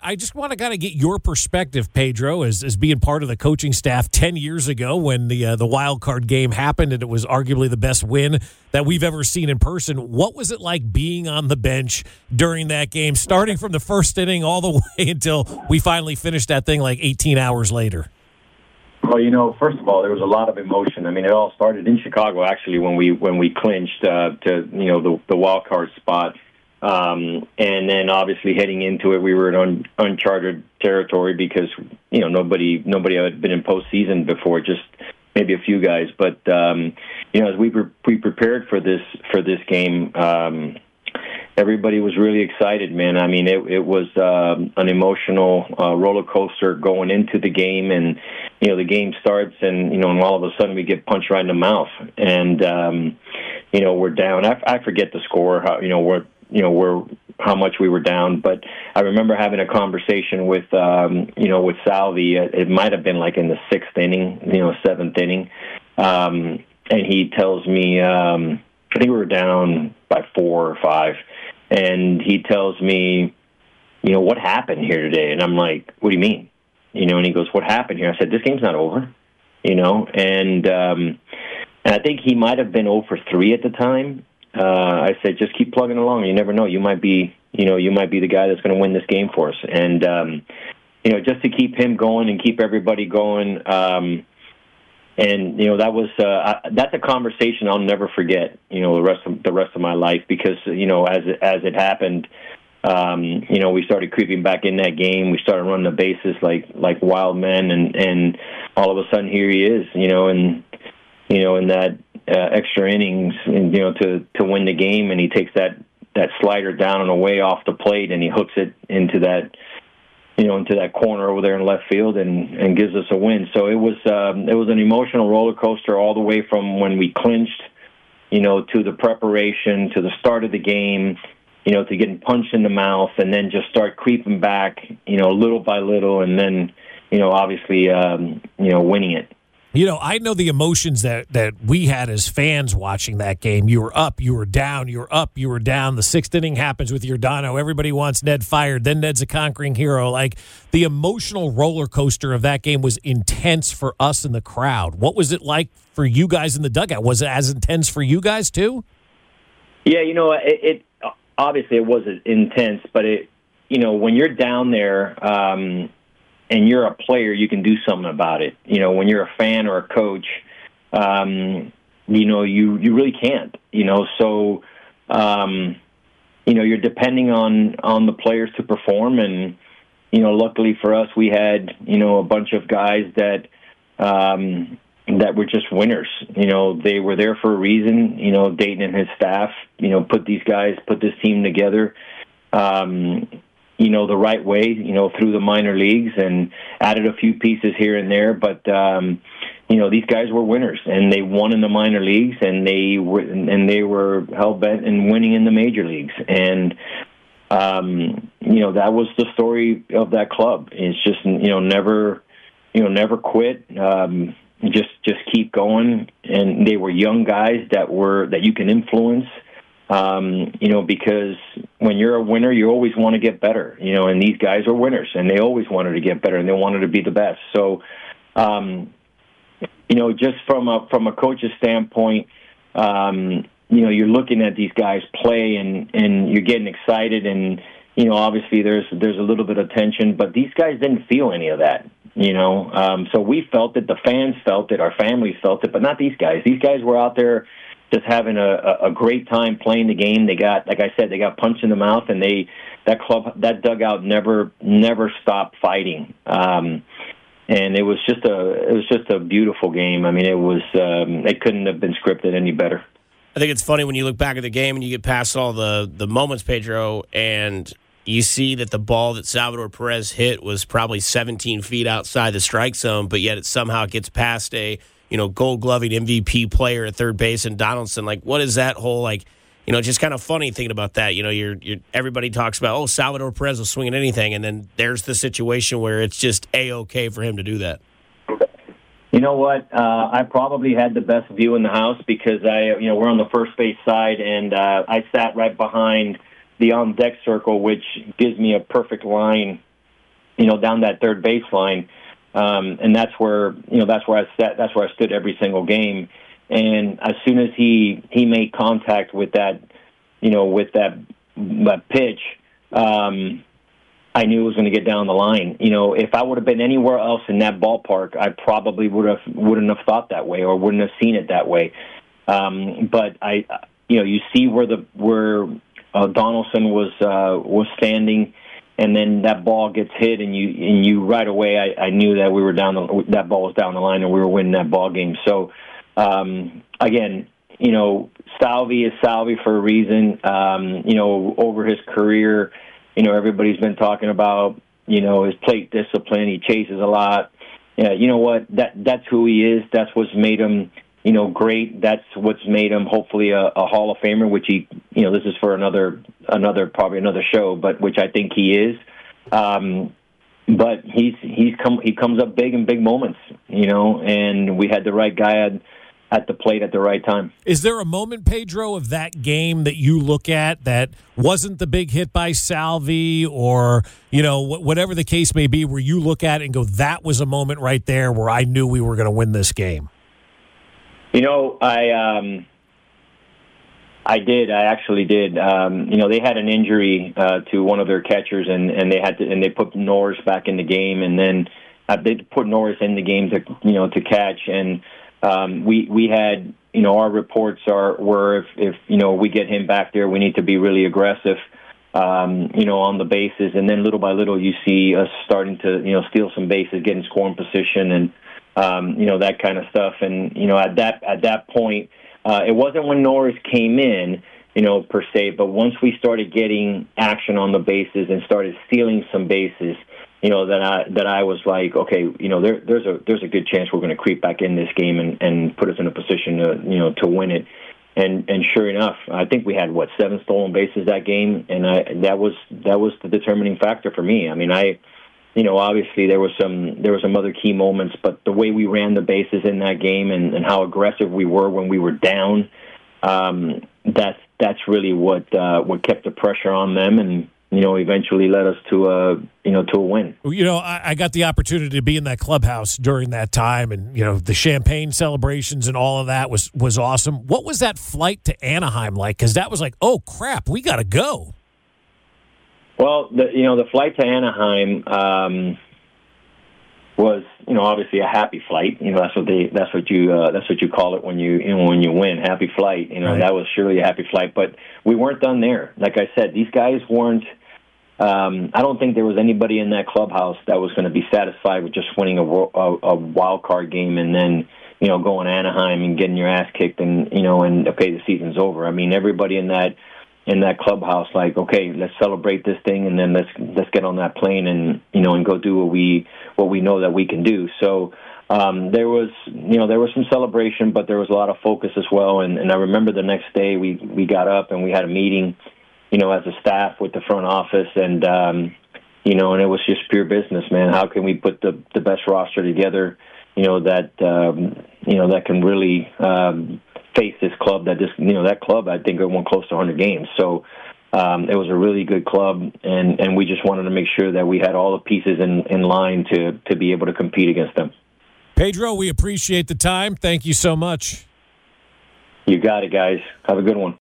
I just want to kind of get your perspective, Pedro, as being part of the coaching staff 10 years ago when the wild card game happened and it was arguably the best win that we've ever seen in person. What was it like being on the bench during that game, starting from the first inning all the way until we finally finished that thing like 18 hours later? Well, first of all, there was a lot of emotion. I mean, it all started in Chicago, actually, when we clinched the wild card spot. And then obviously heading into it, we were in uncharted territory because, nobody had been in postseason before, just maybe a few guys. But, as we prepared for this game, everybody was really excited, man. I mean, it was an emotional roller coaster going into the game, and the game starts, and all of a sudden we get punched right in the mouth, and we're down. I forget the score, how much we were down, but I remember having a conversation with Salvi. It might have been like in the sixth inning, seventh inning, and he tells me, I think we were down by 4 or 5. And he tells me, what happened here today? And I'm like, what do you mean? And he goes, what happened here? I said, this game's not over, and I think he might have been 0 for 3 at the time. I said, just keep plugging along. You never know. You might be the guy that's going to win this game for us. And, just to keep him going and keep everybody going, and that's a conversation I'll never forget. The rest of my life, because as it happened, we started creeping back in that game. We started running the bases like wild men, and all of a sudden here he is. In that extra innings, to win the game, and he takes that slider down and away off the plate, and he hooks it into that corner over there in left field and gives us a win. So it was an emotional roller coaster all the way from when we clinched, to the preparation, to the start of the game, to getting punched in the mouth, and then just start creeping back, little by little, and then, obviously, winning it. I know the emotions that we had as fans watching that game. You were up, you were down, you were up, you were down. The sixth inning happens with Giordano. Everybody wants Ned fired. Then Ned's a conquering hero. Like, the emotional roller coaster of that game was intense for us in the crowd. What was it like for you guys in the dugout? Was it as intense for you guys too? Yeah, it obviously it was intense, but when you're down there, and you're a player, you can do something about it. When you're a fan or a coach, you really can't. So, you're depending on the players to perform. And, luckily for us, we had, a bunch of guys that were just winners. They were there for a reason. Dayton and his staff, put this team together. The right way, through the minor leagues, and added a few pieces here and there. But, these guys were winners, and they won in the minor leagues, and they were hell-bent in winning in the major leagues. And, that was the story of that club. It's just, never quit. Just keep going. And they were young guys that you can influence. Because when you're a winner, you always want to get better, and these guys are winners, and they always wanted to get better, and they wanted to be the best. So, just from a coach's standpoint, you're looking at these guys play, and you're getting excited, and, obviously there's a little bit of tension, but these guys didn't feel any of that, so we felt it, the fans felt it, our families felt it, but not these guys. These guys were out there just having a great time playing the game. They got, like I said, they got punched in the mouth, and that dugout never stopped fighting. And it was just a beautiful game. I mean, it couldn't have been scripted any better. I think it's funny when you look back at the game and you get past all the moments, Pedro, and you see that the ball that Salvador Perez hit was probably 17 feet outside the strike zone, but yet it somehow gets past a gold-gloving MVP player at third base and Donaldson. Like, what is that whole, just kind of funny thinking about that. Everybody talks about, Salvador Perez will swing at anything, and then there's the situation where it's just A-okay for him to do that. You know what? I probably had the best view in the house because we're on the first base side, and I sat right behind the on-deck circle, which gives me a perfect line, down that third baseline. And that's where I sat. That's where I stood every single game. And as soon as he made contact with that pitch, I knew it was going to get down the line. If I would have been anywhere else in that ballpark, I probably wouldn't have thought that way or wouldn't have seen it that way. But you see where Donaldson was standing. And then that ball gets hit, and you right away. I knew that we were that ball was down the line, and we were winning that ball game. So again, Salvi is Salvi for a reason. Over his career, everybody's been talking about his plate discipline. He chases a lot. Yeah, you know what? That's who he is. That's what's made him great. That's what's made him hopefully a Hall of Famer, which he, this is for probably another show, but which I think he is. But he comes up big in big moments, and we had the right guy at the plate at the right time. Is there a moment, Pedro, of that game that you look at that wasn't the big hit by Salvi or, whatever the case may be, where you look at it and go, that was a moment right there where I knew we were going to win this game? I did. I actually did. They had an injury to one of their catchers, and they put Norris back in the game, and then they put Norris in the game to catch. And we had our reports were if we get him back there, we need to be really aggressive, on the bases, and then little by little you see us starting to steal some bases, get in scoring position, and that kind of stuff. And, at that point, it wasn't when Norris came in, per se, but once we started getting action on the bases and started stealing some bases, that I was like, okay, there's a good chance we're going to creep back in this game and put us in a position to win it. And sure enough, I think we had 7 stolen bases that game, and that was the determining factor for me. I mean, obviously there was some other key moments, but the way we ran the bases in that game and how aggressive we were when we were down, that's really what kept the pressure on them and eventually led us to a win. I got the opportunity to be in that clubhouse during that time, and the champagne celebrations and all of that was awesome. What was that flight to Anaheim like? Because that was like, oh crap, we got to go. Well, the flight to Anaheim was obviously a happy flight. That's what you call it when you win, happy flight. Right. That was surely a happy flight. But we weren't done there. Like I said, these guys weren't. I don't think there was anybody in that clubhouse that was going to be satisfied with just winning a wild card game and then going to Anaheim and getting your ass kicked and okay, the season's over. I mean, everybody in that clubhouse, like, okay, let's celebrate this thing, and then let's get on that plane and and go do what we know that we can do. So there was some celebration, but there was a lot of focus as well. And I remember the next day we got up and we had a meeting, as a staff with the front office, and and it was just pure business, man. How can we put the best roster together, that can really face this club that club, I think, won close to 100 games. So it was a really good club, and we just wanted to make sure that we had all the pieces in line to be able to compete against them. Pedro, we appreciate the time. Thank you so much. You got it, guys. Have a good one.